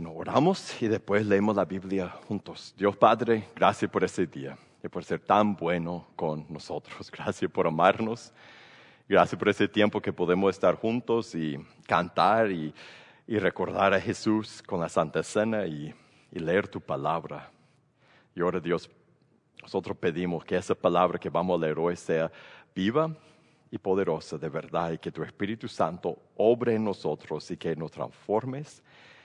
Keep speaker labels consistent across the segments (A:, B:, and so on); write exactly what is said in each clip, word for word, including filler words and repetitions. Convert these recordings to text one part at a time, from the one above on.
A: Bueno, oramos y después leemos la Biblia juntos. Dios Padre, gracias por ese día y por ser tan bueno con nosotros. Gracias por amarnos. Gracias por ese tiempo que podemos estar juntos y cantar y, y recordar a Jesús con la Santa Cena y, y leer tu palabra. Y ahora, Dios, nosotros pedimos que esa palabra que vamos a leer hoy sea viva y poderosa de verdad y que tu Espíritu Santo obre en nosotros y que nos transformes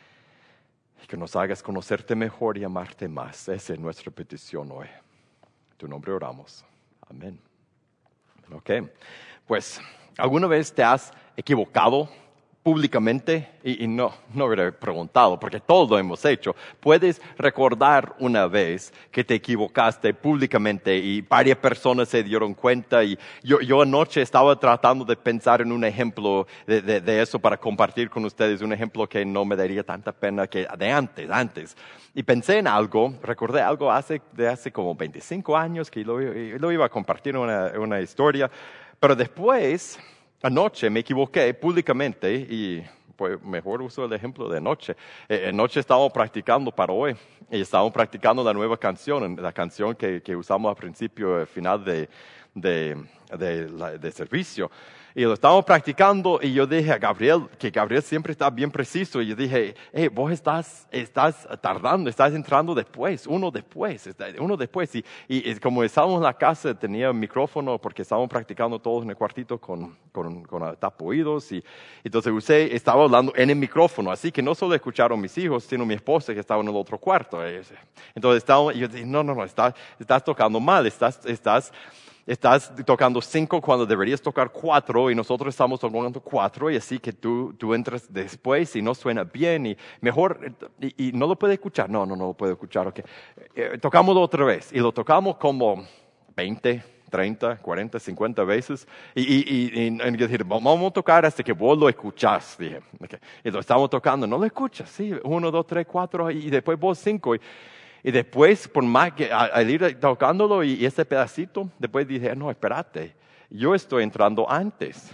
A: y que nos hagas conocerte mejor y amarte más. Esa es nuestra petición hoy. En tu nombre oramos. Amén. Ok. Pues, ¿alguna vez te has equivocado públicamente? Y, y no, no hubiera preguntado, porque todos lo hemos hecho. ¿Puedes recordar una vez que te equivocaste públicamente y varias personas se dieron cuenta? Y yo, yo anoche estaba tratando de pensar en un ejemplo de, de, de eso para compartir con ustedes, un ejemplo que no me daría tanta pena que de antes, antes. Y pensé en algo, recordé algo hace, de hace como veinticinco años que lo, lo iba a compartir en una, una historia. Pero después, anoche me equivoqué públicamente y pues mejor uso el ejemplo de anoche. Eh, anoche estábamos practicando para hoy y estábamos practicando la nueva canción, la canción que, que usamos al principio, al final de, de, de, la, de servicio. Y lo estábamos practicando y yo dije a Gabriel, que Gabriel siempre está bien preciso, y yo dije, hey, vos estás, estás tardando, estás entrando después, uno después, uno después. Y, y, y como estábamos en la casa, tenía un micrófono porque estábamos practicando todos en el cuartito con, con, con tapoídos. Y entonces usé, estaba hablando en el micrófono, así que no solo escucharon mis hijos, sino mi esposa que estaba en el otro cuarto. Entonces estábamos, y yo dije, no, no, no, estás, estás tocando mal, estás... estás Estás tocando cinco cuando deberías tocar cuatro y nosotros estamos tocando cuatro y así que tú, tú entras después y no suena bien y mejor, y, y no lo puede escuchar. No, no, no lo puede escuchar. Okay. Eh, tocamos otra vez y lo tocamos como veinte, treinta, cuarenta, cincuenta veces y, y, y, y, y yo dije, vamos a tocar hasta que vos lo escuchás. Dije, okay. Y lo estamos tocando, no lo escuchas, sí, uno, dos, tres, cuatro y después vos cinco. Y, Y después, por más que al ir tocándolo y, y ese pedacito, después dije, no, espérate, yo estoy entrando antes.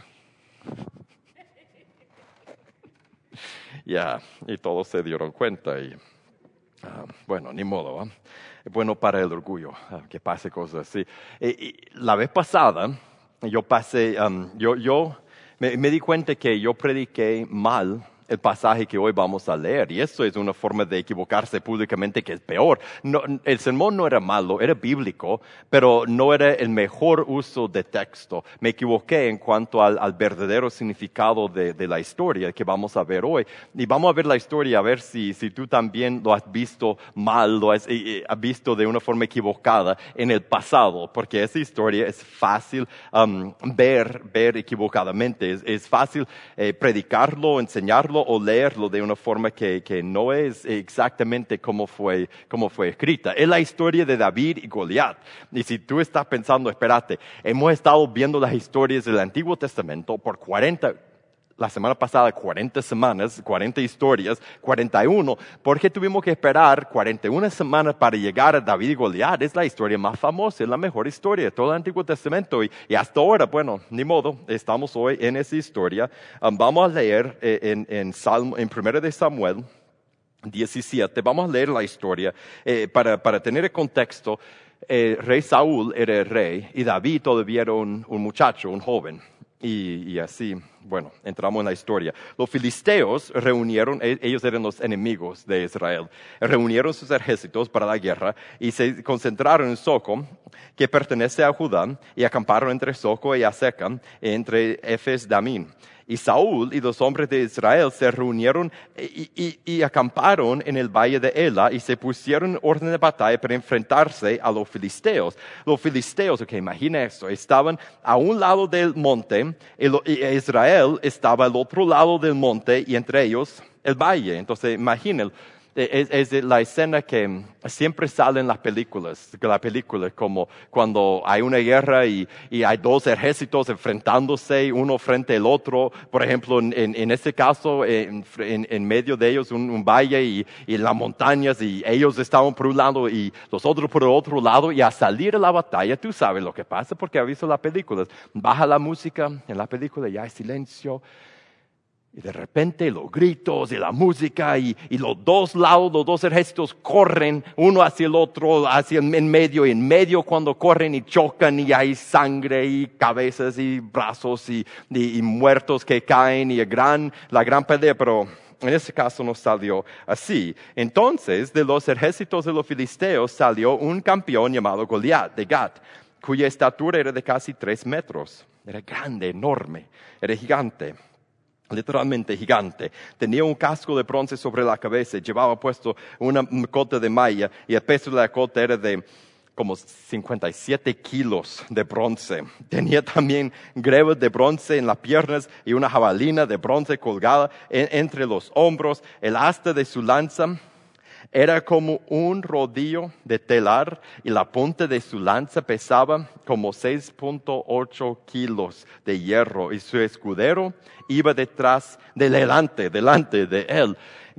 A: Ya, yeah, y todos se dieron cuenta y, uh, bueno, ni modo, ¿eh? Es bueno para el orgullo uh, que pase cosas así. Y, y la vez pasada, yo pasé, um, yo, yo me, me di cuenta que yo prediqué mal el pasaje que hoy vamos a leer, y eso es una forma de equivocarse públicamente que es peor. No, el sermón no era malo, era bíblico, pero no era el mejor uso de texto. Me equivoqué en cuanto al, al verdadero significado de, de la historia que vamos a ver hoy. Y vamos a ver la historia, a ver si, si tú también lo has visto mal, lo has, eh, has visto de una forma equivocada en el pasado, porque esa historia es fácil um, ver, ver equivocadamente. Es, es fácil eh, predicarlo, enseñarlo, o leerlo de una forma que, que no es exactamente como fue, como fue escrita. Es la historia de David y Goliat. Y si tú estás pensando, espérate, hemos estado viendo las historias del Antiguo Testamento por cuarenta, la semana pasada cuarenta semanas, cuarenta historias, cuarenta y uno. ¿Por qué tuvimos que esperar cuarenta y una semanas para llegar a David y Goliat? Es la historia más famosa, es la mejor historia de todo el Antiguo Testamento. Y, y hasta ahora, bueno, ni modo, estamos hoy en esa historia. Um, vamos a leer eh, en, en, Salmo, en Primera de Samuel diecisiete, vamos a leer la historia eh, para, para tener el contexto. El rey Saúl era el rey y David todavía era un, un muchacho, un joven. Y, y así, bueno, entramos en la historia. Los filisteos reunieron, ellos eran los enemigos de Israel, reunieron sus ejércitos para la guerra y se concentraron en Soco, que pertenece a Judá, y acamparon entre Soco y Azeca, entre Efes Damín. Y Saúl y los hombres de Israel se reunieron y, y, y acamparon en el valle de Ela y se pusieron en orden de batalla para enfrentarse a los filisteos. Los filisteos, ok, imagina esto, estaban a un lado del monte y, lo, y Israel estaba al otro lado del monte y entre ellos el valle. Entonces imaginen, es, es la escena que siempre sale en las películas, la película como cuando hay una guerra y, y hay dos ejércitos enfrentándose uno frente al otro. Por ejemplo, en, en este caso, en, en, en medio de ellos un, un valle y, y las montañas, y ellos estaban por un lado y los otros por el otro lado, y a salir a la batalla, tú sabes lo que pasa porque has visto las películas. Baja la música en la película y hay silencio. Y de repente los gritos y la música y, y los dos lados, los dos ejércitos corren uno hacia el otro, hacia el en medio, y en medio cuando corren y chocan y hay sangre y cabezas y brazos y, y, y muertos que caen y el gran, la gran pelea, pero en este caso no salió así. Entonces de los ejércitos de los filisteos salió un campeón llamado Goliat de Gat, cuya estatura era de casi tres metros. Era grande, enorme, era gigante. Literalmente gigante. Tenía un casco de bronce sobre la cabeza, llevaba puesto una cota de malla y el peso de la cota era de como cincuenta y siete kilos de bronce. Tenía también grebas de bronce en las piernas y una jabalina de bronce colgada en, entre los hombros. El asta de su lanza era como un rodillo de telar y la punta de su lanza pesaba como seis punto ocho kilos de hierro y su escudero iba detrás, de delante, delante de él.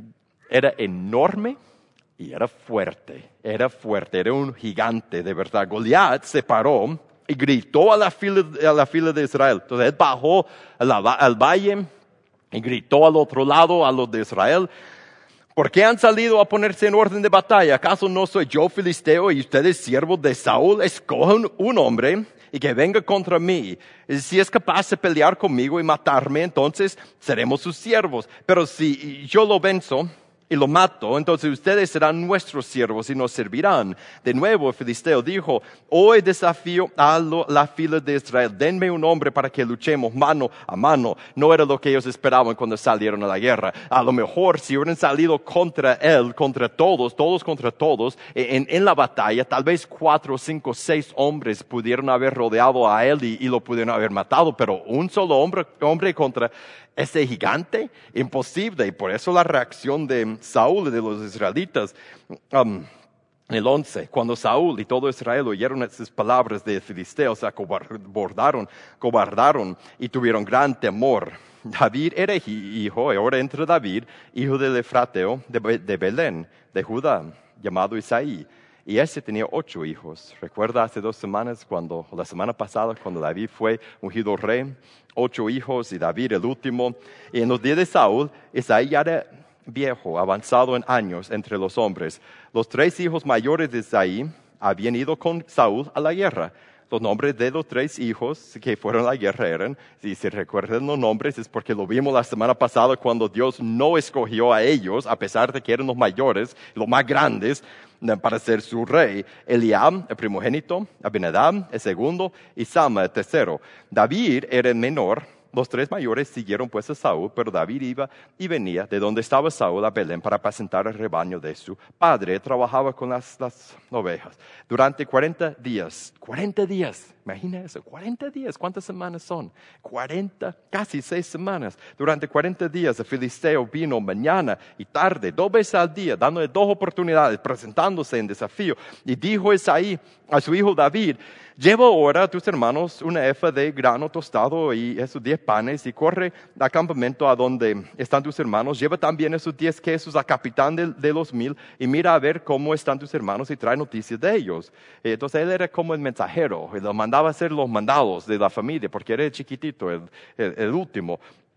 A: Era enorme y era fuerte, era fuerte, era un gigante de verdad. Goliat se paró y gritó a la fila, a la fila de Israel. Entonces él bajó al, al valle y gritó al otro lado a los de Israel: ¿por qué han salido a ponerse en orden de batalla? ¿Acaso no soy yo filisteo y ustedes siervos de Saúl? Escojan un hombre y que venga contra mí. Si es capaz de pelear conmigo y matarme, entonces seremos sus siervos. Pero si yo lo venzo y lo mato, entonces ustedes serán nuestros siervos y nos servirán. De nuevo el filisteo dijo: hoy desafío a lo, la fila de Israel, denme un hombre para que luchemos mano a mano. No era lo que ellos esperaban cuando salieron a la guerra. A lo mejor si hubieran salido contra él, contra todos, todos contra todos, en, en la batalla, tal vez cuatro, cinco, seis hombres pudieron haber rodeado a él y, y lo pudieron haber matado, pero un solo hombre, hombre contra ese gigante, imposible. Y por eso la reacción de Saúl y de los israelitas, um, en el once, cuando Saúl y todo Israel oyeron esas palabras de filisteos, se acobardaron, cobardaron y tuvieron gran temor. David era hijo, ahora entra David, hijo del Efrateo de, de Belén, de Judá, llamado Isaí. Y ese tenía ocho hijos. Recuerda hace dos semanas, cuando, la semana pasada, cuando David fue ungido rey, ocho hijos y David el último. Y en los días de Saúl, Isaí ya era viejo, avanzado en años entre los hombres. Los tres hijos mayores de Isaí habían ido con Saúl a la guerra. Los nombres de los tres hijos que fueron a la guerra eran, si se recuerdan los nombres, es porque lo vimos la semana pasada cuando Dios no escogió a ellos, a pesar de que eran los mayores, los más grandes, para ser su rey. Eliab, el primogénito; Abinadab, el segundo; y Sama, el tercero. David era el menor. Los tres mayores siguieron pues a Saúl, pero David iba y venía de donde estaba Saúl a Belén para apacentar el rebaño de su padre. Trabajaba con las, las ovejas durante cuarenta días. cuarenta días, imagina eso, cuarenta días. ¿Cuántas semanas son? cuarenta, casi seis semanas. Durante cuarenta días el filisteo vino mañana y tarde, dos veces al día, dándole dos oportunidades, presentándose en desafío. Y dijo Isaí a su hijo David: lleva ahora a tus hermanos una efa de grano tostado y esos diez panes, y corre al campamento a donde están tus hermanos. Lleva también esos diez quesos al capitán de, de los mil y mira a ver cómo están tus hermanos y trae noticias de ellos. Entonces él era como el mensajero, y lo mandaba a hacer los mandados de la familia, porque era el chiquitito, el, el, el último.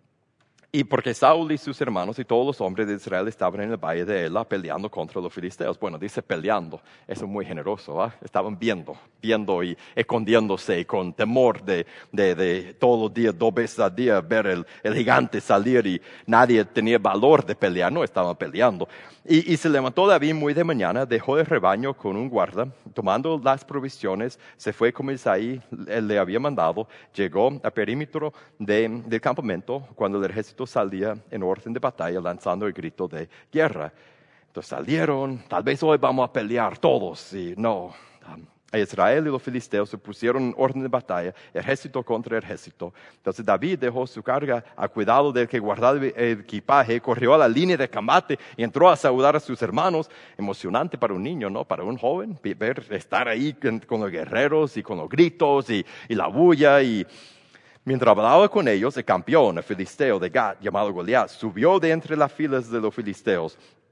A: Y porque Saúl y sus hermanos y todos los hombres de Israel estaban en el valle de Ela peleando contra los filisteos. Bueno, dice peleando, eso es muy generoso, ¿eh? Estaban viendo, viendo y escondiéndose con temor de, de, de todos los días, dos veces al día, ver el, el gigante salir, y nadie tenía valor de pelear, no estaban peleando. Y, y se levantó David muy de mañana, dejó el rebaño con un guarda, tomando las provisiones, se fue como Isaí le había mandado, llegó al perímetro de, del campamento cuando el ejército salía en orden de batalla, lanzando el grito de guerra. Entonces salieron, tal vez hoy vamos a pelear todos, y no. Um, Israel y los filisteos se pusieron en orden de batalla, ejército contra ejército. Entonces David dejó su carga a cuidado del que guardaba el equipaje, corrió a la línea de combate y entró a saludar a sus hermanos. Emocionante para un niño, ¿no? Para un joven, ver, estar ahí con, con los guerreros y con los gritos y, y la bulla. Y mientras hablaba con ellos, el campeón, el filisteo de Gat, llamado Goliat, subió de entre las filas de los filisteos.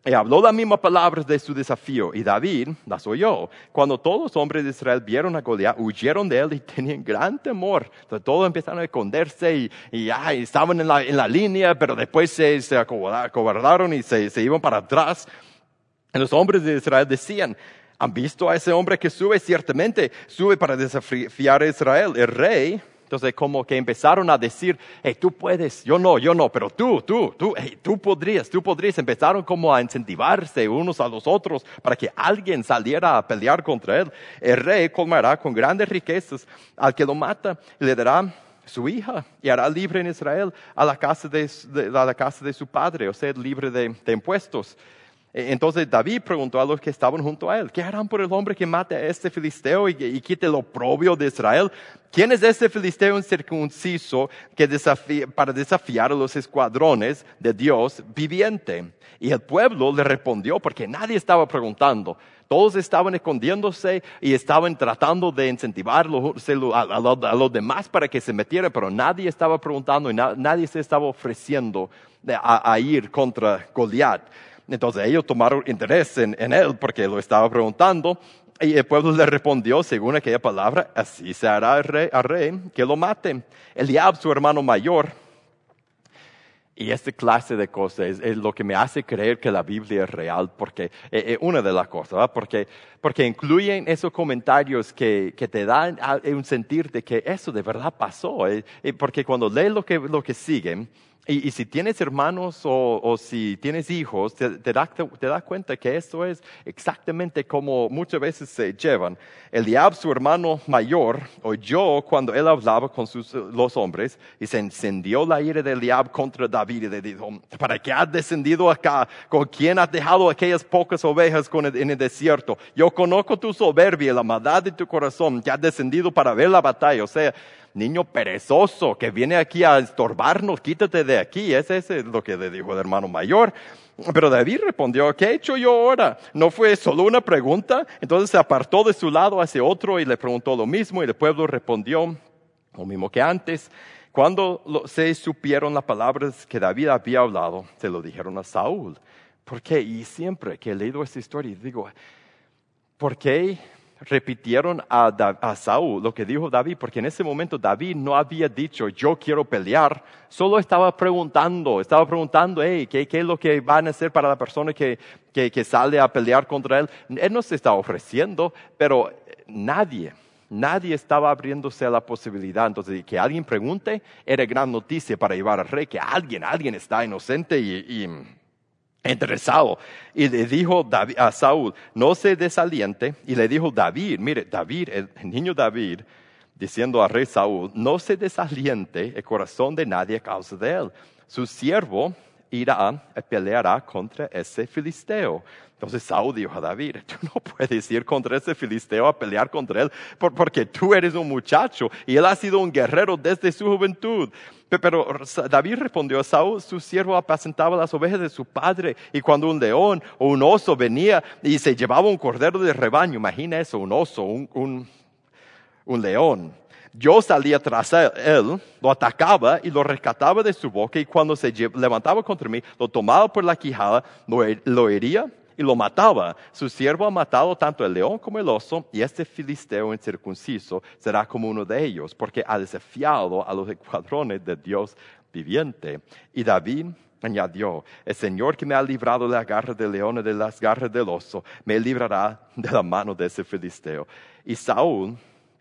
A: Y habló las mismas palabras de su desafío, y David las oyó. Cuando todos los hombres de Israel vieron a Goliat, huyeron de él y tenían gran temor. Entonces todos empezaron a esconderse y, y, ay, estaban en la, en la línea, pero después se, se acobardaron y se, se iban para atrás. Y los hombres de Israel decían, ¿han visto a ese hombre que sube? Ciertamente sube para desafiar a Israel. El rey... Entonces como que empezaron a decir, hey, tú puedes, yo no, yo no, pero tú, tú, tú, hey, tú podrías, tú podrías. Empezaron como a incentivarse unos a los otros para que alguien saliera a pelear contra él. El rey colmará con grandes riquezas al que lo mata y le dará su hija y hará libre en Israel a la casa de, de, a la casa de su padre, o sea, libre de, de impuestos. Entonces David preguntó a los que estaban junto a él, ¿qué harán por el hombre que mate a este filisteo y, y quite el oprobio de Israel? ¿Quién es este filisteo incircunciso que desafía, para desafiar a los escuadrones de Dios viviente? Y el pueblo le respondió porque nadie estaba preguntando. Todos estaban escondiéndose y estaban tratando de incentivar a, a, a, a los demás para que se metieran, pero nadie estaba preguntando y na, nadie se estaba ofreciendo a, a ir contra Goliat. Entonces ellos tomaron interés en, en él porque lo estaba preguntando y el pueblo le respondió según aquella palabra, así se hará al rey, al rey que lo mate. Eliab, su hermano mayor, y esta clase de cosas es, es lo que me hace creer que la Biblia es real, porque es, es una de las cosas, ¿verdad? Porque, porque incluyen esos comentarios que, que te dan un sentir de que eso de verdad pasó, eh, porque cuando lees lo que, lo que sigue, Y, y si tienes hermanos o, o si tienes hijos, te, te, das, te das cuenta que eso es exactamente como muchas veces se llevan. Eliab, su hermano mayor, oyó cuando él hablaba con sus, los hombres y se encendió la ira de Eliab contra David y le dijo, ¿para qué has descendido acá? ¿Con quién has dejado aquellas pocas ovejas con el, en el desierto? Yo conozco tu soberbia y la maldad de tu corazón, que has descendido para ver la batalla. O sea, niño perezoso que viene aquí a estorbarnos, quítate de aquí. Ese es lo que le dijo el hermano mayor. Pero David respondió, ¿qué he hecho yo ahora? ¿No fue solo una pregunta? Entonces se apartó de su lado hacia otro y le preguntó lo mismo y el pueblo respondió lo mismo que antes. Cuando se supieron las palabras que David había hablado, se lo dijeron a Saúl. ¿Por qué? Y siempre que he leído esta historia digo, ¿por qué repitieron a, a Saúl lo que dijo David? Porque en ese momento David no había dicho yo quiero pelear, solo estaba preguntando, estaba preguntando, hey, ¿qué, qué es lo que van a hacer para la persona que, que, que sale a pelear contra él? Él no se estaba ofreciendo, pero nadie, nadie estaba abriéndose a la posibilidad. Entonces, que alguien pregunte era gran noticia para llevar al rey, que alguien, alguien está inocente y... y interesado. Y le dijo David, a Saúl, no se desaliente. Y le dijo David, mire, David, el niño David, diciendo al rey Saúl, no se desaliente el corazón de nadie a causa de él. Su siervo irá y peleará contra ese filisteo. Entonces Saúl dijo a David, tú no puedes ir contra ese filisteo a pelear contra él, porque tú eres un muchacho y él ha sido un guerrero desde su juventud. Pero David respondió a Saúl, su siervo apacentaba las ovejas de su padre, y cuando un león o un oso venía y se llevaba un cordero de rebaño, imagina eso, un oso, un, un, un león. Yo salía tras él, lo atacaba y lo rescataba de su boca, y cuando se levantaba contra mí, lo tomaba por la quijada, lo, lo hería y lo mataba. Su siervo ha matado tanto el león como el oso, y este filisteo incircunciso será como uno de ellos, porque ha desafiado a los escuadrones de Dios viviente. Y David añadió, el Señor que me ha librado de la garra del león y de las garras del oso, me librará de la mano de ese filisteo. Y Saúl,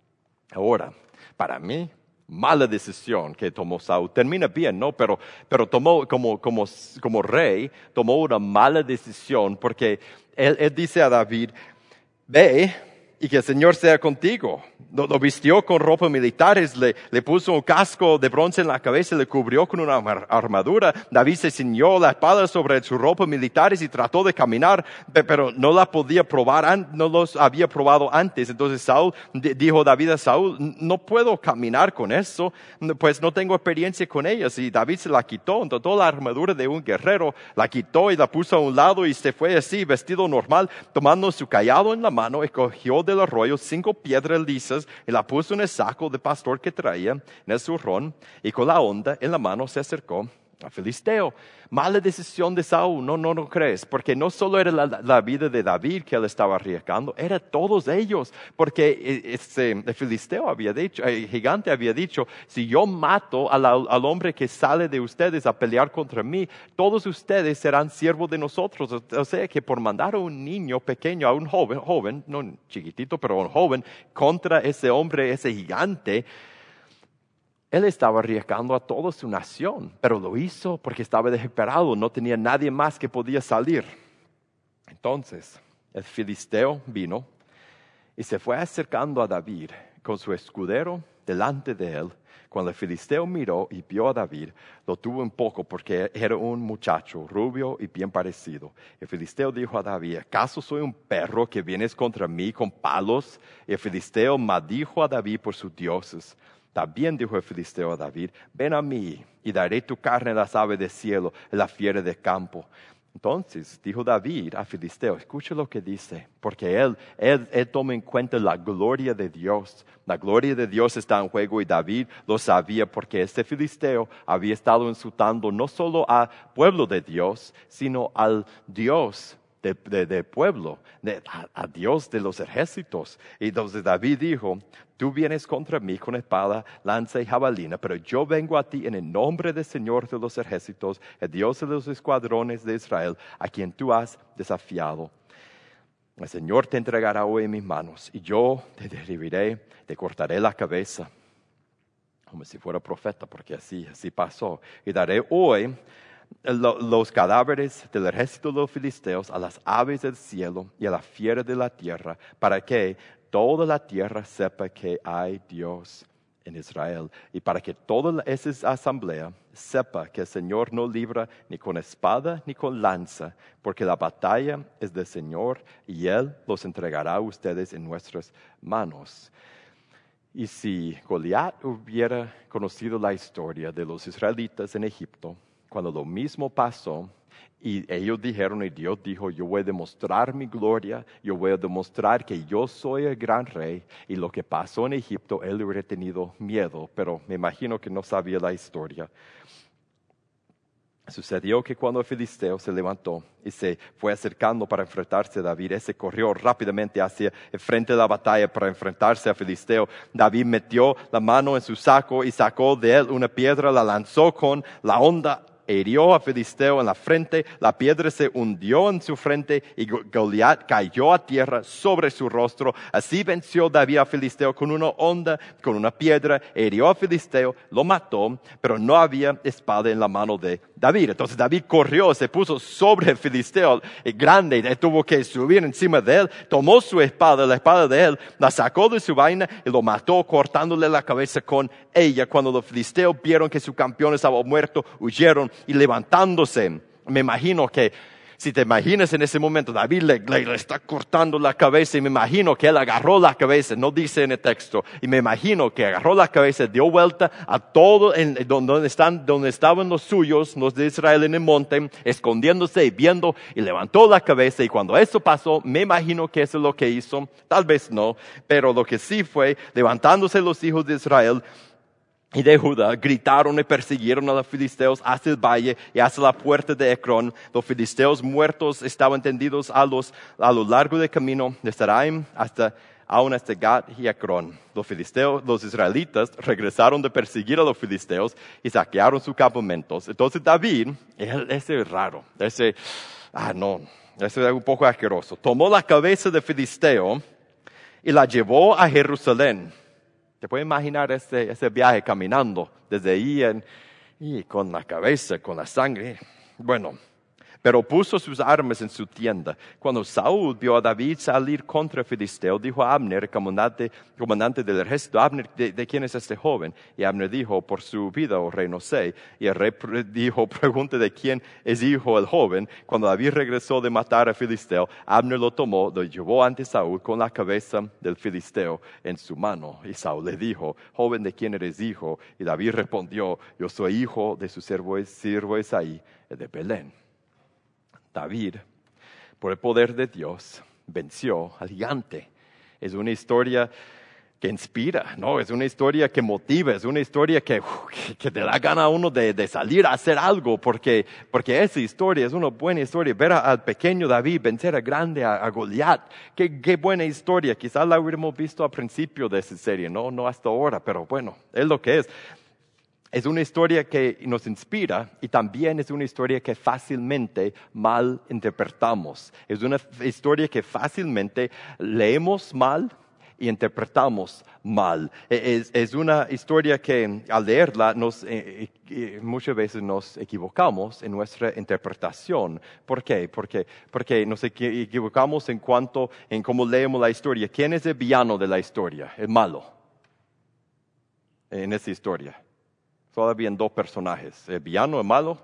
A: ahora, para mí, mala decisión que tomó Saúl. Termina bien, ¿no? Pero, pero tomó como, como, como rey, tomó una mala decisión porque él, él dice a David, ve y que el Señor sea contigo. Lo, lo vistió con ropas militares, le, le puso un casco de bronce en la cabeza, le cubrió con una armadura. David se ciñó la espada sobre sus ropas militares y trató de caminar, pero no la podía probar, no los había probado antes. Entonces Saúl, dijo David a Saúl, no puedo caminar con eso, pues no tengo experiencia con ellas. Y David se la quitó, entonces toda la armadura de un guerrero la quitó y la puso a un lado y se fue así, vestido normal, tomando su cayado en la mano, escogió del arroyo cinco piedras lisas y la puso en el saco de pastor que traía en el zurrón, y con la honda en la mano se acercó a filisteo. Mala decisión de Saúl, no, no, no crees, porque no solo era la, la vida de David que él estaba arriesgando, era todos ellos, porque este, el filisteo había dicho, el gigante había dicho, si yo mato al, al hombre que sale de ustedes a pelear contra mí, todos ustedes serán siervos de nosotros. O sea que por mandar a un niño pequeño, a un joven, joven, no chiquitito, pero un joven, contra ese hombre, ese gigante, él estaba arriesgando a toda su nación, pero lo hizo porque estaba desesperado, no tenía nadie más que podía salir. Entonces, el filisteo vino y se fue acercando a David con su escudero delante de él. Cuando el filisteo miró y vio a David, lo tuvo un poco porque era un muchacho rubio y bien parecido. El filisteo dijo a David, ¿acaso soy un perro que vienes contra mí con palos? Y el filisteo maldijo a David por sus dioses. También dijo el filisteo a David, ven a mí y daré tu carne a las aves del cielo y a la fiera del campo. Entonces dijo David a filisteo, escucha lo que dice, porque él, él, él toma en cuenta la gloria de Dios. La gloria de Dios está en juego y David lo sabía porque este filisteo había estado insultando no solo al pueblo de Dios, sino al Dios de, de, de pueblo, de, a, a Dios de los ejércitos. Y entonces David dijo, tú vienes contra mí con espada, lanza y jabalina, pero yo vengo a ti en el nombre del Señor de los ejércitos, el Dios de los escuadrones de Israel, a quien tú has desafiado. El Señor te entregará hoy en mis manos, y yo te derribaré, te cortaré la cabeza, como si fuera profeta, porque así, así pasó. Y daré hoy los cadáveres del ejército de los filisteos a las aves del cielo y a la fiera de la tierra, para que toda la tierra sepa que hay Dios en Israel, y para que toda esa asamblea sepa que el Señor no libra ni con espada ni con lanza, porque la batalla es del Señor y Él los entregará a ustedes en nuestras manos. Y si Goliat hubiera conocido la historia de los israelitas en Egipto, cuando lo mismo pasó, y ellos dijeron, y Dios dijo, yo voy a demostrar mi gloria, yo voy a demostrar que yo soy el gran rey, y lo que pasó en Egipto, él hubiera tenido miedo, pero me imagino que no sabía la historia. Sucedió que cuando el filisteo se levantó y se fue acercando para enfrentarse a David, él se corrió rápidamente hacia el frente de la batalla para enfrentarse al filisteo. David metió la mano en su saco y sacó de él una piedra, la lanzó con la honda, hirió a filisteo en la frente, la piedra se hundió en su frente y Goliat cayó a tierra sobre su rostro. Así venció David a filisteo con una honda, con una piedra, hirió a filisteo, lo mató, pero no había espada en la mano de David. Entonces David corrió, se puso sobre el filisteo grande, y tuvo que subir encima de él, tomó su espada, la espada de él, la sacó de su vaina y lo mató, cortándole la cabeza con ella. Cuando los filisteos vieron que su campeón estaba muerto, huyeron, y levantándose, me imagino que, si te imaginas en ese momento, David le, le, le está cortando la cabeza, y me imagino que él agarró la cabeza, no dice en el texto, y me imagino que agarró la cabeza, dio vuelta a todo en, donde, están, donde estaban los suyos, los de Israel en el monte, escondiéndose y viendo, y levantó la cabeza, y cuando eso pasó, me imagino que eso es lo que hizo, tal vez no, pero lo que sí fue, levantándose los hijos de Israel y de Judá, gritaron y persiguieron a los filisteos hasta el valle y hasta la puerta de Ecrón. Los filisteos muertos estaban tendidos a, los, a lo largo del camino de Saraim hasta, aún hasta Gat y Ecrón. Los filisteos, los israelitas, regresaron de perseguir a los filisteos y saquearon sus campamentos. Entonces David, él, ese es raro, ese, ah no, ese es un poco asqueroso. Tomó la cabeza del filisteo y la llevó a Jerusalén. ¿Te puedes imaginar ese, ese viaje caminando desde ahí en, y con la cabeza, con la sangre? Bueno, pero puso sus armas en su tienda. Cuando Saúl vio a David salir contra el filisteo, dijo a Abner, comandante, comandante del ejército, Abner, ¿de, ¿de quién es este joven? Y Abner dijo, por su vida, oh rey, no sé. Y el rey dijo, pregunte de quién es hijo el joven. Cuando David regresó de matar al filisteo, Abner lo tomó, lo llevó ante Saúl con la cabeza del filisteo en su mano. Y Saúl le dijo, joven, ¿de quién eres hijo? Y David respondió, yo soy hijo de su siervo Isaí, de Belén. David, por el poder de Dios, venció al gigante. Es una historia que inspira, ¿no? Es una historia que motiva, es una historia que, uf, que, que te da gana a uno de, de salir a hacer algo, porque, porque esa historia es una buena historia. Ver a, al pequeño David vencer a grande, a, a Goliat, qué, qué buena historia. Quizás la hubiéramos visto al principio de esa serie, no, no hasta ahora, pero bueno, es lo que es. Es una historia que nos inspira y también es una historia que fácilmente mal interpretamos. Es una historia que fácilmente leemos mal y interpretamos mal. Es, es una historia que al leerla nos, eh, eh, muchas veces nos equivocamos en nuestra interpretación. ¿Por qué? Porque, porque nos equivocamos en cuanto en cómo leemos la historia. ¿Quién es el villano de la historia? El malo en esa historia. Solo habían dos personajes, el villano, el malo.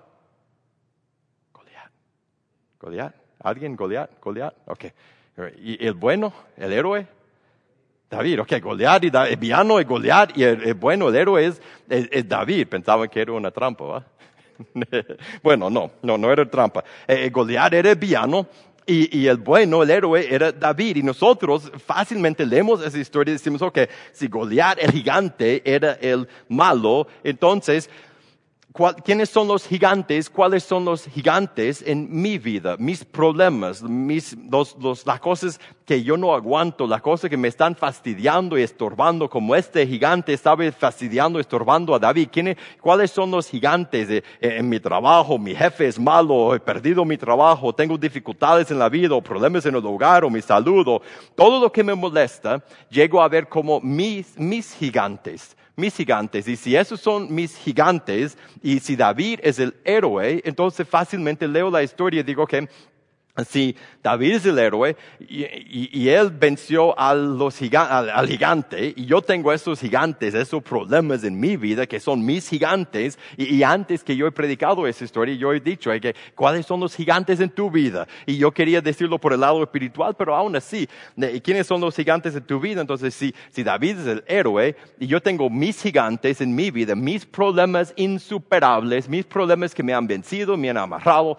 A: Goliat. Goliat. ¿Alguien? Goliat. Goliat. Ok. ¿Y el bueno? ¿El héroe? David. Ok. Goliat y David. El villano es Goliat y el, el bueno, el héroe es, es, es David. Pensaban que era una trampa, ¿va? Bueno, no, no, no era trampa. Eh, Goliat era el villano. Y, y el bueno, el héroe, era David. Y nosotros fácilmente leemos esa historia y decimos, ok, si Goliat, el gigante, era el malo, entonces, ¿cuál, ¿quiénes son los gigantes? ¿Cuáles son los gigantes en mi vida? Mis problemas, mis, los, los, las cosas que yo no aguanto, las cosas que me están fastidiando y estorbando, como este gigante estaba fastidiando, estorbando a David. ¿Quiénes, ¿Cuáles son los gigantes de, en, en mi trabajo? Mi jefe es malo, he perdido mi trabajo, tengo dificultades en la vida, o problemas en el hogar, o mi salud, o todo lo que me molesta, llego a ver como mis, mis gigantes. Mis gigantes, y si esos son mis gigantes, y si David es el héroe, entonces fácilmente leo la historia y digo que si David es el héroe y, y, y él venció a los giga, al, al gigante, y yo tengo esos gigantes, esos problemas en mi vida que son mis gigantes, y, y antes que yo he predicado esa historia, yo he dicho eh, que cuáles son los gigantes en tu vida, y yo quería decirlo por el lado espiritual, pero aún así, ¿quiénes son los gigantes en tu vida? Entonces, si, si David es el héroe, y yo tengo mis gigantes en mi vida, mis problemas insuperables, mis problemas que me han vencido, me han amarrado,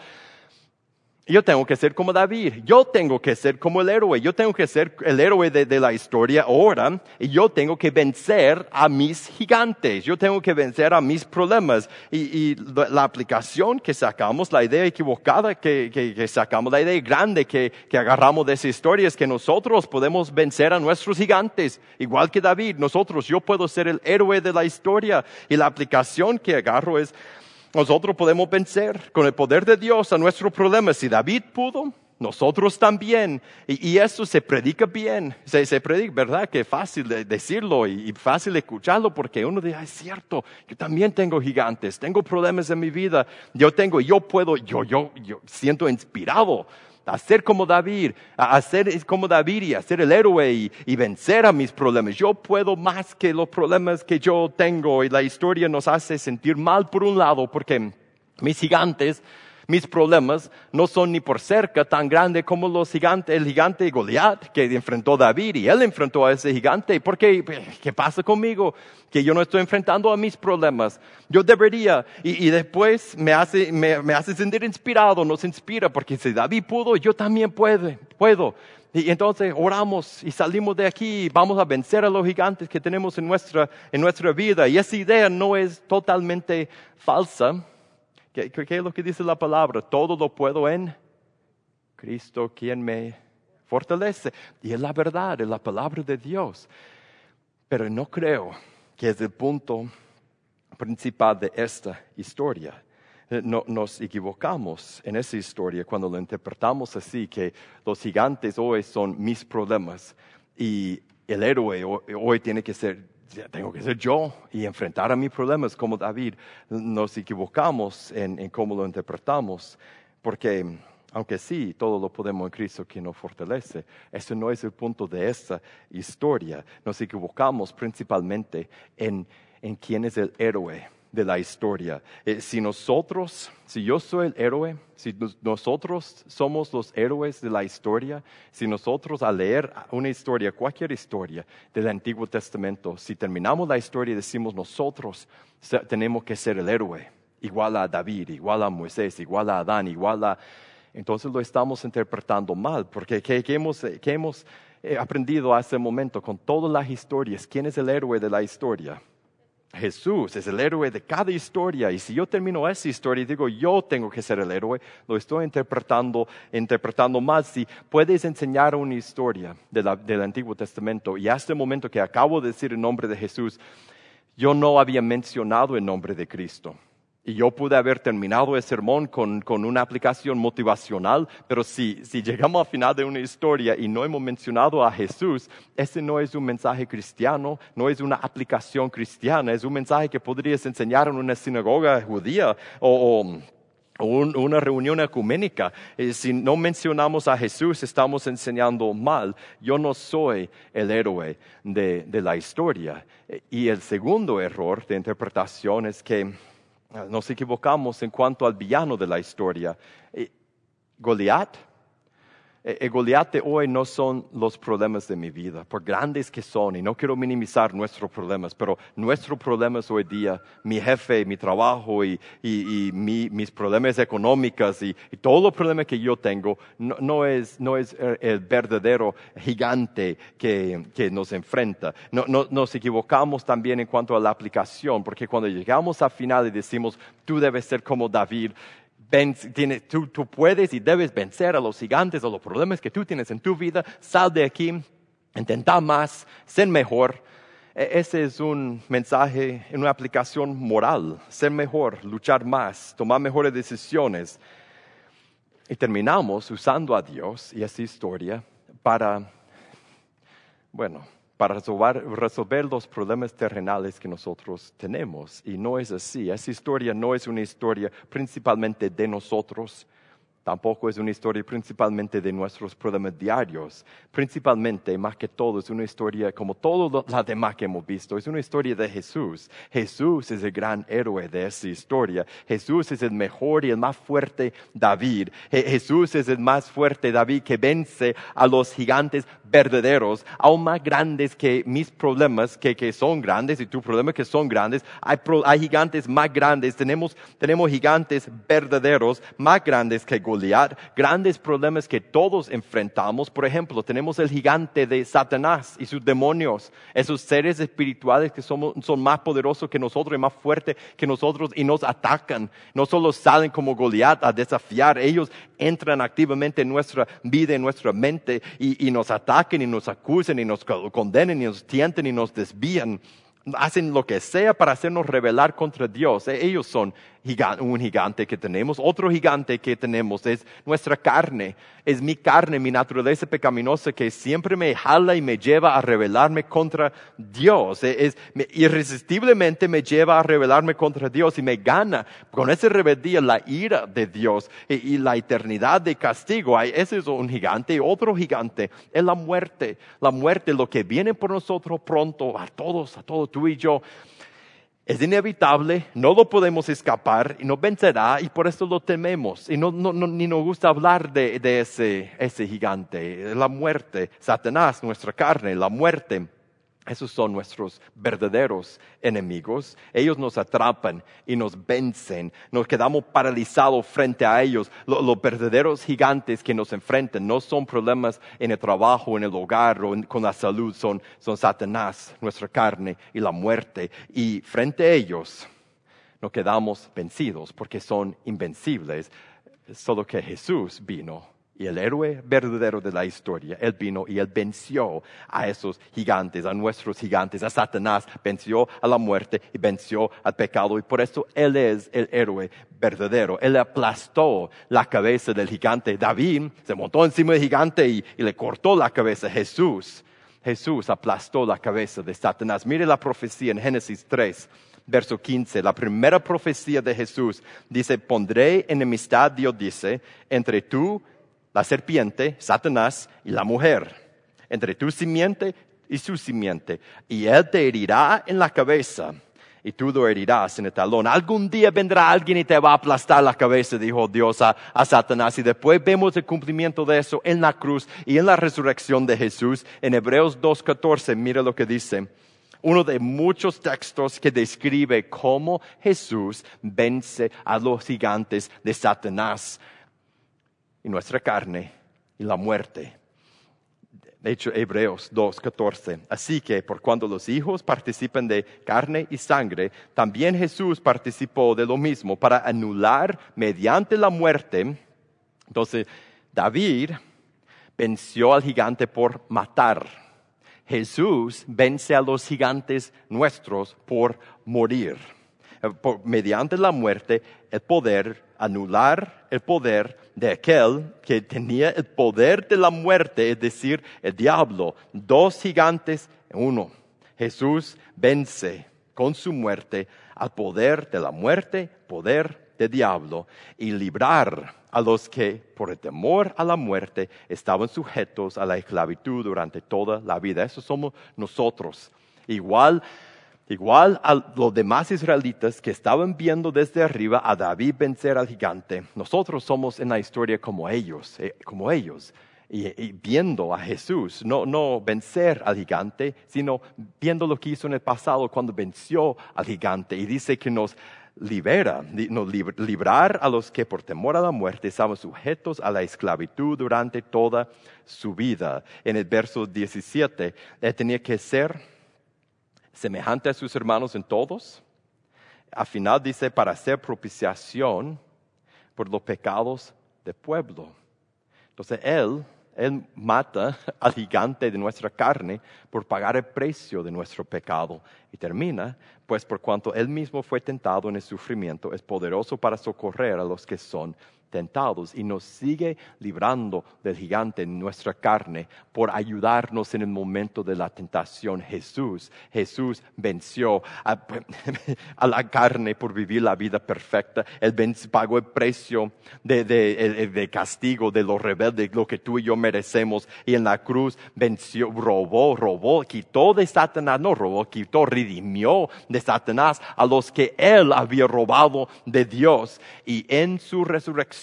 A: yo tengo que ser como David, yo tengo que ser como el héroe, yo tengo que ser el héroe de, de la historia ahora, y yo tengo que vencer a mis gigantes, yo tengo que vencer a mis problemas. Y, y la aplicación que sacamos, la idea equivocada que, que, que sacamos, la idea grande que, que agarramos de esa historia es que nosotros podemos vencer a nuestros gigantes, igual que David. Nosotros, yo puedo ser el héroe de la historia, y la aplicación que agarro es, nosotros podemos vencer con el poder de Dios a nuestros problemas. Si David pudo, nosotros también. Y, y eso se predica bien. Se, se predica, ¿verdad? Que es fácil de decirlo y, y fácil escucharlo, porque uno dice, es cierto, yo también tengo gigantes, tengo problemas en mi vida. Yo tengo, yo puedo, yo, yo, yo siento inspirado a ser como David, a ser como David y a ser el héroe y, y vencer a mis problemas. Yo puedo más que los problemas que yo tengo, y la historia nos hace sentir mal por un lado, porque mis gigantes, mis problemas no son ni por cerca tan grandes como los gigantes, el gigante Goliat que enfrentó David, y él enfrentó a ese gigante. ¿Por qué? ¿Qué pasa conmigo? Que yo no estoy enfrentando a mis problemas. Yo debería, y, y después me hace, me, me hace sentir inspirado, nos inspira, porque si David pudo, yo también puedo, puedo. Y entonces oramos y salimos de aquí y vamos a vencer a los gigantes que tenemos en nuestra, en nuestra vida. Y esa idea no es totalmente falsa. ¿Qué, ¿Qué es lo que dice la palabra? Todo lo puedo en Cristo, quien me fortalece. Y es la verdad, es la palabra de Dios. Pero no creo que es el punto principal de esta historia. No, nos equivocamos en esa historia cuando lo interpretamos así, que los gigantes hoy son mis problemas y el héroe hoy, hoy tiene que ser, tengo que ser yo y enfrentar a mis problemas como David. Nos equivocamos en, en cómo lo interpretamos, porque aunque sí, todo lo podemos en Cristo que nos fortalece, ese no es el punto de esta historia. Nos equivocamos principalmente en, en quién es el héroe de la historia. Eh, si nosotros, si yo soy el héroe, si nos, nosotros somos los héroes de la historia, si nosotros al leer una historia, cualquier historia del Antiguo Testamento, si terminamos la historia y decimos nosotros tenemos que ser el héroe, igual a David, igual a Moisés, igual a Adán, igual a... Entonces lo estamos interpretando mal, porque ¿qué, qué hemos, qué hemos he aprendido hasta el momento con todas las historias, ¿quién es el héroe de la historia? Jesús es el héroe de cada historia, y si yo termino esa historia y digo yo tengo que ser el héroe, lo estoy interpretando, interpretando mal. Si puedes enseñar una historia de la, del Antiguo Testamento y hasta el momento que acabo de decir el nombre de Jesús, yo no había mencionado el nombre de Cristo. Y yo pude haber terminado el sermón con, con una aplicación motivacional, pero si, si llegamos al final de una historia y no hemos mencionado a Jesús, ese no es un mensaje cristiano, no es una aplicación cristiana, es un mensaje que podrías enseñar en una sinagoga judía o, o o un, una reunión ecuménica. Eh, si no mencionamos a Jesús, estamos enseñando mal. Yo no soy el héroe de, de la historia. Eh, y el segundo error de interpretación es que nos equivocamos en cuanto al villano de la historia. Eh, Goliat. El Goliat de hoy no son los problemas de mi vida, por grandes que son, y no quiero minimizar nuestros problemas, pero nuestros problemas hoy día, mi jefe, mi trabajo y, y, y mi, mis problemas económicos y, y todos los problemas que yo tengo, no, no, es, no es el, el verdadero gigante que, que nos enfrenta. No, no, nos equivocamos también en cuanto a la aplicación, porque cuando llegamos al final y decimos, tú debes ser como David, Ven, tienes, tú, tú puedes y debes vencer a los gigantes o los problemas que tú tienes en tu vida. Sal de aquí, intenta más, ser mejor. Ese es un mensaje, una aplicación moral. Ser mejor, luchar más, tomar mejores decisiones. Y terminamos usando a Dios y esa historia para, bueno, para resolver, resolver los problemas terrenales que nosotros tenemos. Y no es así. Esa historia no es una historia principalmente de nosotros. Tampoco es una historia principalmente de nuestros problemas diarios. Principalmente, más que todo, es una historia como todas las demás que hemos visto. Es una historia de Jesús. Jesús es el gran héroe de esa historia. Jesús es el mejor y el más fuerte David. Je- Jesús es el más fuerte David que vence a los gigantes verdaderos, aún más grandes que mis problemas, que, que son grandes, y tus problemas que son grandes. Hay, pro, hay gigantes más grandes. Tenemos, tenemos gigantes verdaderos más grandes que Goliat, grandes problemas que todos enfrentamos. Por ejemplo, tenemos el gigante de Satanás y sus demonios, esos seres espirituales que somos, son más poderosos que nosotros y más fuertes que nosotros y nos atacan. No solo salen como Goliat a desafiar, ellos entran activamente en nuestra vida, en nuestra mente y, y nos atacan y nos acusan y nos condenan y nos tientan y nos desvían. Hacen lo que sea para hacernos rebelar contra Dios. Ellos son un gigante que tenemos. Otro gigante que tenemos es nuestra carne. Es mi carne, mi naturaleza pecaminosa que siempre me jala y me lleva a rebelarme contra Dios. Es, me, irresistiblemente me lleva a rebelarme contra Dios y me gana con esa rebeldía la ira de Dios y, y la eternidad de castigo. Ese es un gigante. Y otro gigante es la muerte. La muerte, lo que viene por nosotros pronto, a todos, a todos, tú y yo. Es inevitable, no lo podemos escapar y nos vencerá y por eso lo tememos. Y no, no, no, ni nos gusta hablar de, de ese, ese gigante, la muerte, Satanás, nuestra carne, la muerte. Esos son nuestros verdaderos enemigos. Ellos nos atrapan y nos vencen. Nos quedamos paralizados frente a ellos. Los, los verdaderos gigantes que nos enfrentan no son problemas en el trabajo, en el hogar o en, con la salud. Son, son Satanás, nuestra carne y la muerte. Y frente a ellos nos quedamos vencidos porque son invencibles. Solo que Jesús vino. Y el héroe verdadero de la historia, Él vino y Él venció a esos gigantes, a nuestros gigantes, a Satanás, venció a la muerte y venció al pecado. Y por eso Él es el héroe verdadero. Él aplastó la cabeza del gigante. David se montó encima del gigante y, y le cortó la cabeza. Jesús, Jesús aplastó la cabeza de Satanás. Mire la profecía en Génesis tres. Verso quince, la primera profecía de Jesús dice, pondré enemistad, Dios dice, entre tú, la serpiente, Satanás, y la mujer, entre tu simiente y su simiente, y él te herirá en la cabeza, y tú lo herirás en el talón. Algún día vendrá alguien y te va a aplastar la cabeza, dijo Dios a, a Satanás, y después vemos el cumplimiento de eso en la cruz y en la resurrección de Jesús. En Hebreos dos catorce, mira lo que dice. Uno de muchos textos que describe cómo Jesús vence a los gigantes de Satanás y nuestra carne y la muerte. De hecho, Hebreos dos catorce. Así que por cuanto los hijos participan de carne y sangre, también Jesús participó de lo mismo para anular mediante la muerte. Entonces, David venció al gigante por matar. Jesús vence a los gigantes nuestros por morir. Por, mediante la muerte, el poder, anular el poder de aquel que tenía el poder de la muerte, es decir, el diablo. Dos gigantes en uno. Jesús vence con su muerte al poder de la muerte, poder del diablo, y librar a los que, por el temor a la muerte, estaban sujetos a la esclavitud durante toda la vida. Eso somos nosotros. Igual Igual a los demás israelitas que estaban viendo desde arriba a David vencer al gigante, nosotros somos en la historia como ellos, eh, como ellos, y, y viendo a Jesús, no, no vencer al gigante, sino viendo lo que hizo en el pasado cuando venció al gigante. Y dice que nos libera, nos lib- librar a los que por temor a la muerte estaban sujetos a la esclavitud durante toda su vida. En el verso diecisiete, él tenía que ser semejante a sus hermanos en todos. Al final dice, para hacer propiciación por los pecados del pueblo. Entonces Él, Él mata al gigante de nuestra carne por pagar el precio de nuestro pecado. Y termina, pues por cuanto Él mismo fue tentado en el sufrimiento, es poderoso para socorrer a los que son tentados, y nos sigue librando del gigante en nuestra carne por ayudarnos en el momento de la tentación. Jesús, Jesús venció a, a la carne por vivir la vida perfecta. Él venció, pagó el precio de, de, de castigo de los rebeldes, lo que tú y yo merecemos, y en la cruz venció, robó, robó, quitó de Satanás, no robó, quitó, redimió de Satanás a los que Él había robado de Dios, y en su resurrección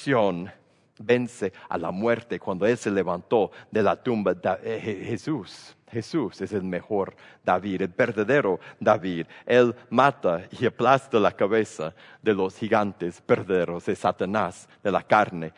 A: vence a la muerte cuando Él se levantó de la tumba. Jesús, Jesús es el mejor David, el verdadero David. Él mata y aplasta la cabeza de los gigantes verdaderos, de Satanás, de la carne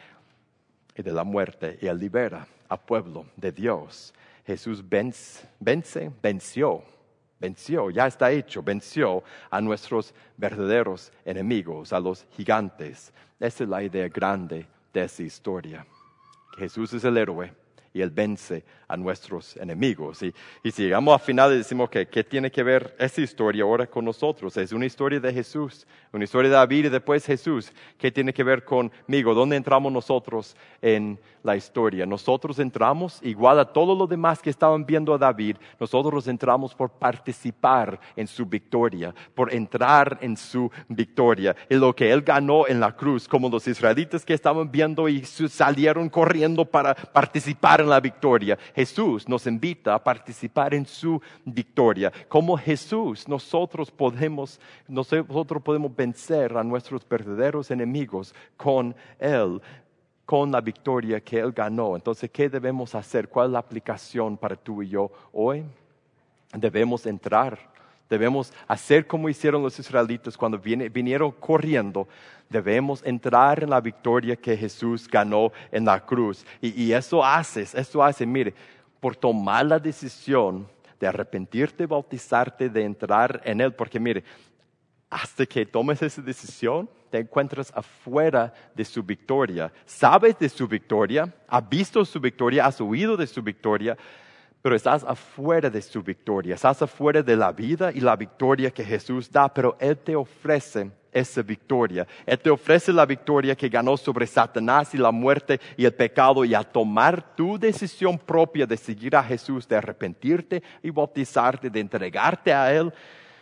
A: y de la muerte, y Él libera al pueblo de Dios. Jesús vence, vence, venció. Venció, ya está hecho, venció a nuestros verdaderos enemigos, a los gigantes. Esa es la idea grande de esa historia. Jesús es el héroe y Él vence a nuestros enemigos. Y, y si llegamos al final y decimos que ¿qué tiene que ver esa historia ahora con nosotros? Es una historia de Jesús, una historia de David y después Jesús. ¿Qué tiene que ver conmigo? ¿Dónde entramos nosotros en la historia? Nosotros entramos igual a todos los demás que estaban viendo a David. Nosotros entramos por participar en su victoria, por entrar en su victoria. Y lo que Él ganó en la cruz, como los israelitas que estaban viendo y salieron corriendo para participar en la victoria. Jesús nos invita a participar en su victoria. Como Jesús, nosotros podemos, nosotros podemos vencer a nuestros verdaderos enemigos con Él, con la victoria que Él ganó. Entonces, ¿qué debemos hacer? ¿Cuál es la aplicación para tú y yo hoy? Debemos entrar. Debemos hacer como hicieron los israelitas cuando vinieron corriendo. Debemos entrar en la victoria que Jesús ganó en la cruz. Y, y eso haces, eso hace, mire, por tomar la decisión de arrepentirte, bautizarte, de entrar en Él. Porque mire, hasta que tomes esa decisión, te encuentras afuera de su victoria. Sabes de su victoria, has visto su victoria, has oído de su victoria, pero estás afuera de su victoria, estás afuera de la vida y la victoria que Jesús da, pero Él te ofrece esa victoria. Él te ofrece la victoria que ganó sobre Satanás y la muerte y el pecado, y al tomar tu decisión propia de seguir a Jesús, de arrepentirte y bautizarte, de entregarte a Él,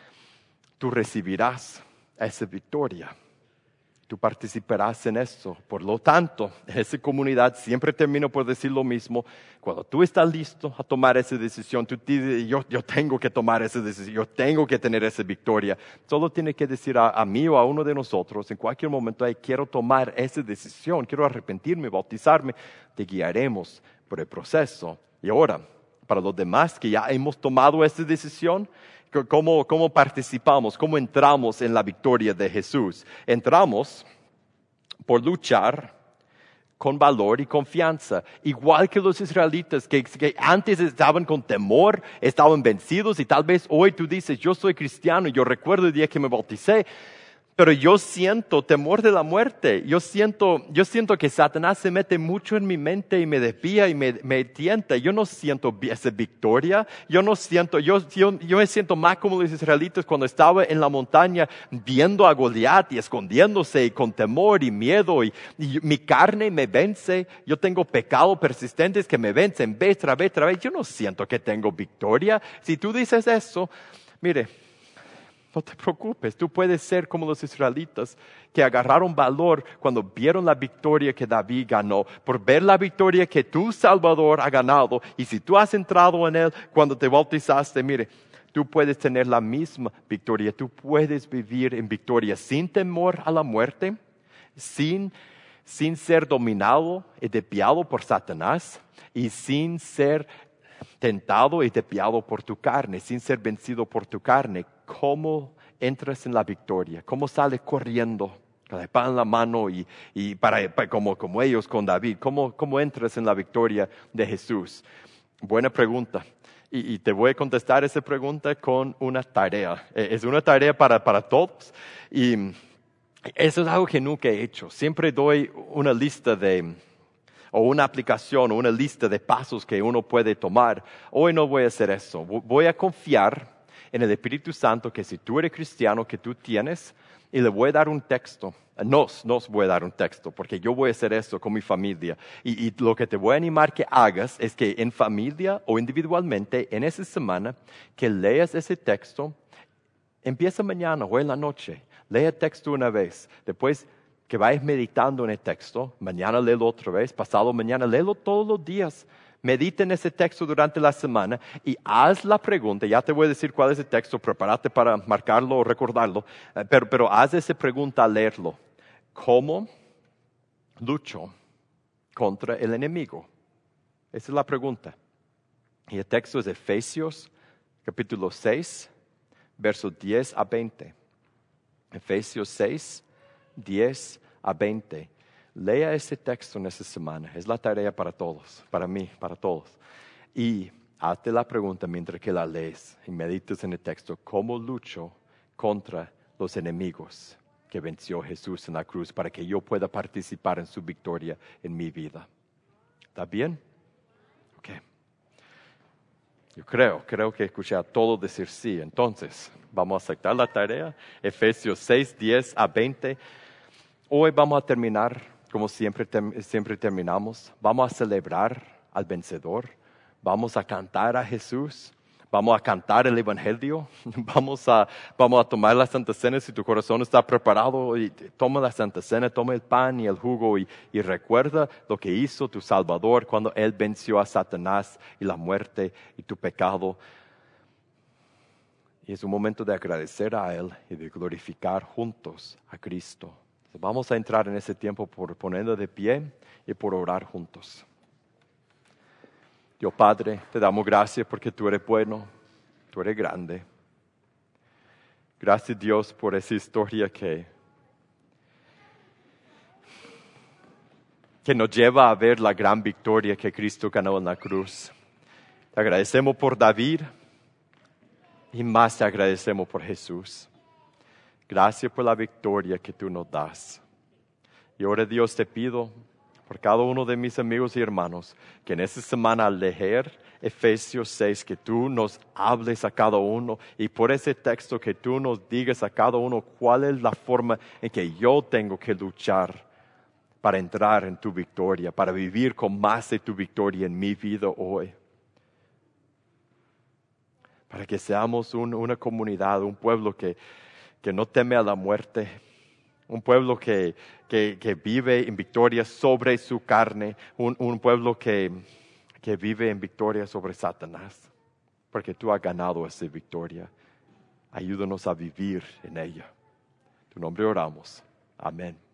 A: tú recibirás esa victoria. Tú participarás en eso. Por lo tanto, en esa comunidad siempre termino por decir lo mismo. Cuando tú estás listo a tomar esa decisión, tú dices, yo, yo tengo que tomar esa decisión, yo tengo que tener esa victoria. Solo tienes que decir a, a mí o a uno de nosotros, en cualquier momento, hey, quiero tomar esa decisión, quiero arrepentirme, bautizarme. Te guiaremos por el proceso. Y ahora, para los demás que ya hemos tomado esa decisión, ¿Cómo, ¿Cómo participamos? ¿Cómo entramos en la victoria de Jesús? Entramos por luchar con valor y confianza, igual que los israelitas que, que antes estaban con temor, estaban vencidos y tal vez hoy tú dices, yo soy cristiano, yo recuerdo el día que me bauticé, pero yo siento temor de la muerte, yo siento, yo siento que Satanás se mete mucho en mi mente y me desvía y me, me tienta, yo no siento esa victoria, yo no siento, yo, yo, yo me siento más como los israelitas cuando estaba en la montaña viendo a Goliat y escondiéndose y con temor y miedo y, y mi carne me vence, yo tengo pecados persistentes que me vencen vez tras vez tras vez, yo no siento que tengo victoria. Si tú dices eso, mire, no te preocupes, tú puedes ser como los israelitas que agarraron valor cuando vieron la victoria que David ganó, por ver la victoria que tu Salvador ha ganado. Y si tú has entrado en Él cuando te bautizaste, mire, tú puedes tener la misma victoria. Tú puedes vivir en victoria sin temor a la muerte, sin, sin ser dominado y desviado por Satanás y sin ser tentado y desviado por tu carne, sin ser vencido por tu carne. ¿Cómo entras en la victoria? ¿Cómo sales corriendo con la espada en la mano y, y para, para, como, como ellos con David? ¿Cómo, ¿Cómo entras en la victoria de Jesús? Buena pregunta. Y, y te voy a contestar esa pregunta con una tarea. Es una tarea para, para todos. Y eso es algo que nunca he hecho. Siempre doy una lista de... o una aplicación o una lista de pasos que uno puede tomar. Hoy no voy a hacer eso. Voy a confiar en el Espíritu Santo que si tú eres cristiano, que tú tienes, y le voy a dar un texto. Nos, nos voy a dar un texto, porque yo voy a hacer eso con mi familia. Y, y lo que te voy a animar que hagas es que en familia o individualmente, en esa semana, que leas ese texto. Empieza mañana o en la noche. Lee el texto una vez. Después que vayas meditando en el texto, mañana léelo otra vez, pasado mañana léelo todos los días. Medita en ese texto durante la semana y haz la pregunta, ya te voy a decir cuál es el texto, prepárate para marcarlo o recordarlo, pero, pero haz esa pregunta al leerlo. ¿Cómo lucho contra el enemigo? Esa es la pregunta. Y el texto es Efesios capítulo seis, versos diez a veinte. Efesios seis, diez a veinte. Lea ese texto en esa semana. Es la tarea para todos, para mí, para todos. Y hazte la pregunta mientras que la lees y medites en el texto. ¿Cómo lucho contra los enemigos que venció Jesús en la cruz para que yo pueda participar en su victoria en mi vida? ¿Está bien? Ok. Yo creo, creo que escuché a todos decir sí. Entonces, vamos a aceptar la tarea. Efesios seis, diez a veinte. Hoy vamos a terminar, como siempre, tem- siempre terminamos. Vamos a celebrar al vencedor. Vamos a cantar a Jesús. Vamos a cantar el Evangelio. Vamos a, vamos a tomar la Santa Cena. Si tu corazón está preparado, y toma la Santa Cena, toma el pan y el jugo y, y recuerda lo que hizo tu Salvador cuando Él venció a Satanás y la muerte y tu pecado. Y es un momento de agradecer a Él y de glorificar juntos a Cristo. Vamos a entrar en ese tiempo por ponerlo de pie y por orar juntos. Dios Padre, te damos gracias porque tú eres bueno, tú eres grande. Gracias Dios por esa historia que, que nos lleva a ver la gran victoria que Cristo ganó en la cruz. Te agradecemos por David y más te agradecemos por Jesús. Gracias por la victoria que tú nos das. Y ahora Dios te pido por cada uno de mis amigos y hermanos que en esta semana al leer Efesios seis, que tú nos hables a cada uno y por ese texto que tú nos digas a cada uno cuál es la forma en que yo tengo que luchar para entrar en tu victoria, para vivir con más de tu victoria en mi vida hoy. Para que seamos un, una comunidad, un pueblo que, que no teme a la muerte, un pueblo que, que, que vive en victoria sobre su carne, un, un pueblo que, que vive en victoria sobre Satanás, porque tú has ganado esa victoria. Ayúdanos a vivir en ella. En tu nombre oramos. Amén.